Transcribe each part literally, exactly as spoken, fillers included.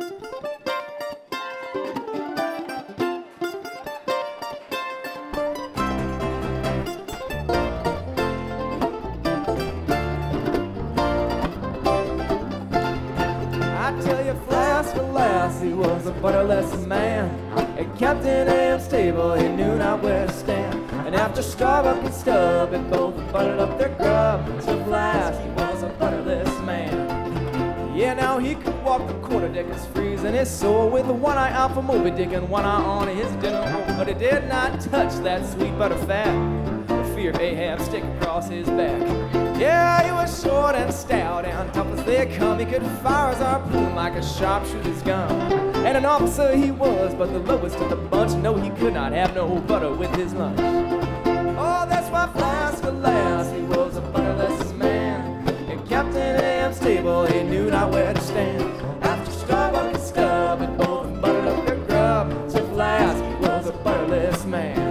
He was a butterless man. At Captain Am's table, he knew not where to stand. And after Starbuck and Stubb had both buttered up their grub, so last he was a butterless man. Yeah, now he could walk the quarterdeck as freezing his soul, with one eye out for Moby Dick and one eye on his dinner roll. But he did not touch that sweet butter fat, for fear of Ahab stick across his back. Yeah, he was short and stout and tough as they come. He could fire his harpoon like a sharpshooter's gun. And an officer he was, but the lowest of the bunch. No, he could not have no butter with his lunch. Oh, that's why Flask, alas, he was a butterless man. At Captain Am's table, he knew not where to stand. After Starbuck and Stubb had both buttered up their grub, so Flask, he was a butterless man.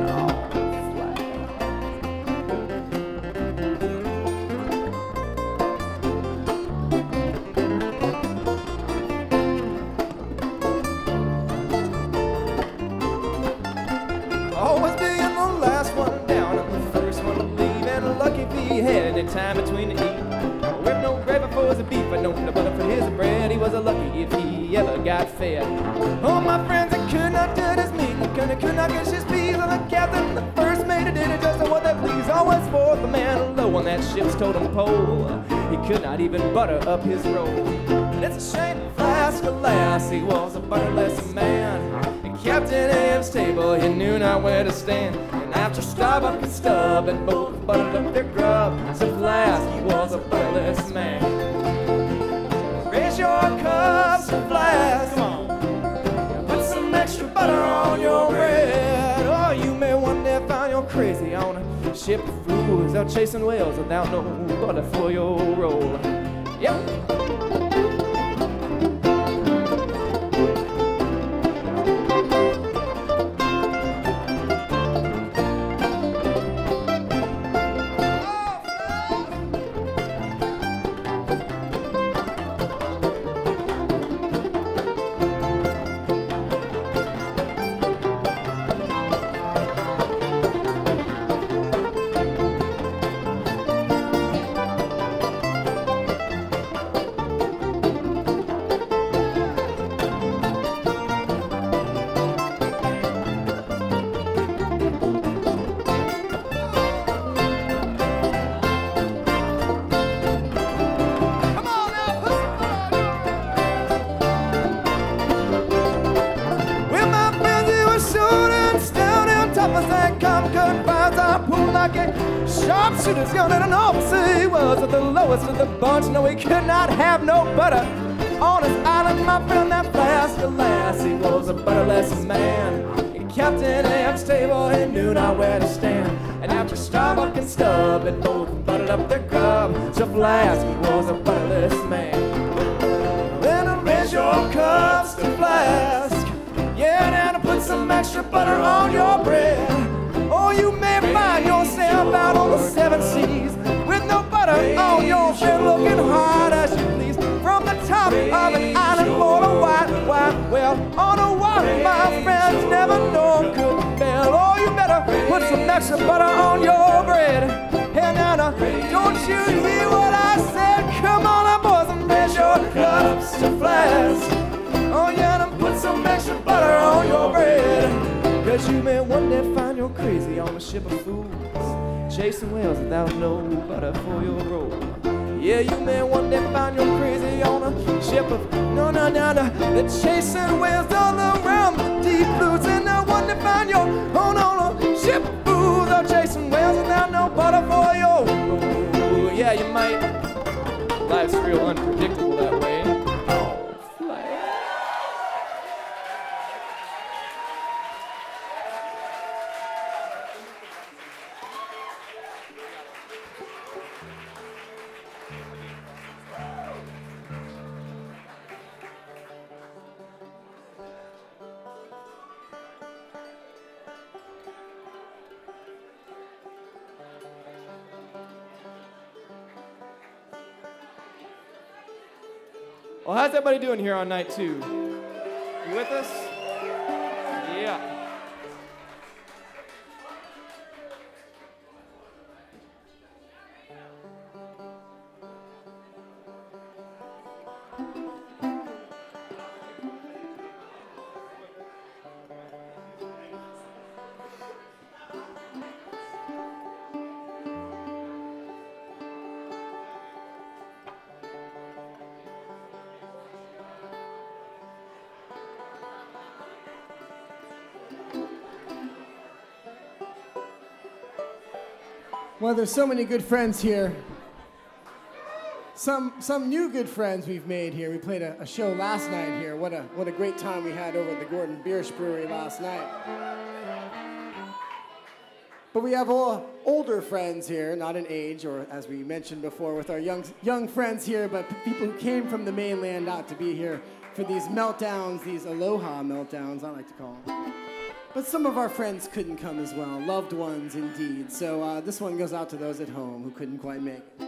Had any time between the eat. With no gravy for his beef, but no butter for his bread. He was a lucky if he ever got fed. Oh, my friends, I could not do this meat. I could, could not get his peas. And the captain, the first mate, did it just what they please. Always for the man low on that ship's totem pole. He could not even butter up his roll. And it's a shame, Flask, alas, he was a butterless man. And Captain Am's table, he knew not where to stand. And after Starbuck and Stubb and both buttered up their grub, so Flask, he was a butterless man. Raise your cups to Flask, come on. Put some extra butter on your bread. Or you may one day find you're crazy on a ship of fools out chasing whales without no butter for your roll. Yep. Sharpshooters young and an officer he was at the lowest of the bunch. No, he could not have no butter on his island, my friend. That Flask, alas, he was a butterless man. At Captain Am's table, he knew not where to stand. And after Starbuck and Stubb had both buttered up their grub, so Flask, he was a butterless man. Then raise your cups to Flask, yeah, now to put some extra butter on your bread. Or you may find yourself out on the seven seas with no butter on your bread, looking hard as you please from the top of an island full of white, white well. On a water, my friends never know good bell. Or you better put some extra butter on your bread. Hey, now, now, don't you hear what I said? Come on, now, boys, and raise your cups to Flask. Oh, yeah, now put some extra butter on your bread. Cause you may one day find you're crazy on a ship of fools, chasing whales without no butter for your roll. Yeah, you may one day find you're crazy on a ship of no, no, no, no, they're chasing whales all around the deep blues. And now one day find you're on, on a ship of fools, or chasing whales without no butter for your roll. Yeah, you might. Life's real unpredictable that way. Well, how's everybody doing here on night two? You with us? Yeah. Well, there's so many good friends here. Some some new good friends we've made here. We played a, a show last night here. What a what a great time we had over at the Gordon Biersch Brewery last night. But we have all older friends here, not in age, or as we mentioned before, with our young young friends here, but people who came from the mainland out to be here for these meltdowns, these aloha meltdowns, I like to call them. But some of our friends couldn't come as well, loved ones indeed. So uh, this one goes out to those at home who couldn't quite make it.